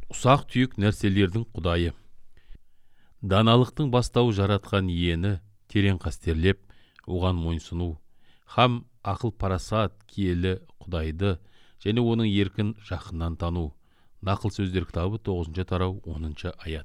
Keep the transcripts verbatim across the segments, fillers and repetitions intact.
Ұсақ түйек нәрселердің құдайы. Даналықтың бастауы жаратқан иені терең қастерлеп, оған мойынсыну, һәм ақыл парасат киелі құдайды және оның еркін жақыннан тану. Нақыл сөздер кітабы тоғызыншы тарау оныншы аят.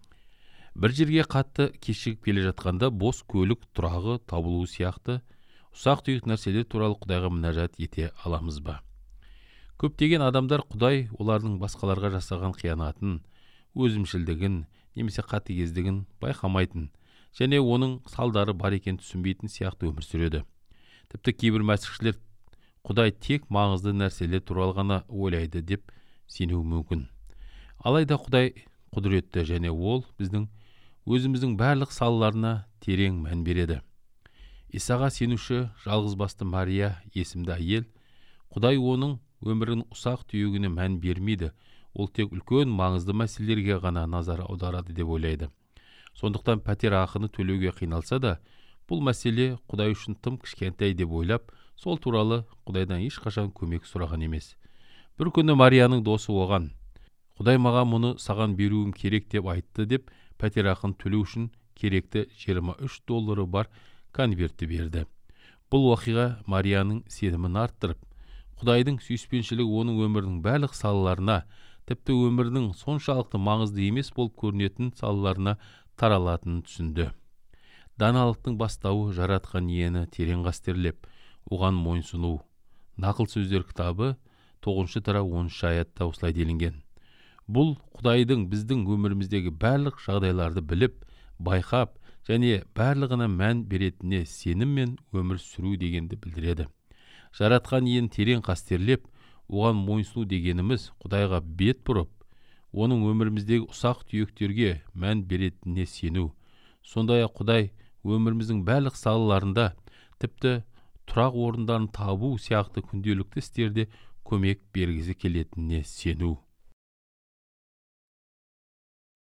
Бір жерге қатты кешігіп келе жатқанда бос көлік тұрағы табылуы сияқты ұсақ түйек нәрселер туралы Құдайға мінәжат ете аламыз ба? Көптеген адамдар Құдай олардың басқаларға жасаған қиянатын, өзімшілдігін немесе қатыгездігін байқамайтын және оның салдары бар екенін түсінбейтін сияқты өмір сүреді. Тіпті кейбір мәсіхшілер Құдай тек маңызды нәрселер туралы ғана ойлайды деп сенуі мүмкін. Алайда Құдай құдіретті және ол біздің өзіміздің барлық салаларына терең мән береді. Исаға сенуші жалғызбасты Мария есімді әйел, Құдай оның өмірінің ұсақ түйегіне мән бермейді, ол тек үлкен маңызды мәселелерге ғана назар аударады деп ойлайды. Сондықтан пәтер ақыны төлеуге қиналса да, бұл мәселе Құдай үшін тым кішкентай деп ойлап, сол туралы Құдайдан ешқашан көмек сұраған емес. Бір күні Марияның досы оған, Құдай маған мұны саған беруім керек деп айтты деп, пәтер ақын төлеу үшін керекті жиырма үш доллары бар конвертті берді. Бұл уақиға Марияның сенімін арттырып, Құдайдың сүйіспеншілігі оның өмірінің барлық салаларына, тіпті өмірінің соншалықты маңызды емес болып көрінетін салаларына таралатынын түсінді. Даналықтың бастауы жаратқан иені терең қастерлеп, оған мойынсыну. Нақыл сөздер кітабы тоғызыншы тарау оныншы аятта осылай делінген. Бұл Құдайдың біздің өміріміздегі барлық жағдайларды біліп, байқап және барлығына мән беретініне сеніммен өмір сүру дегенді білдіреді. Жаратқан иен терең қастерлеп, оған мойынсыну дегеніміз Құдайға бет бұрып, оның өміріміздегі ұсақ түйектерге мән беретініне сену. Сондай-ақ Құдай өміріміздің барлық салаларында, тіпті тұрақ орындарын табу сияқты күнделікті істерде көмек бергісі келетініне сену.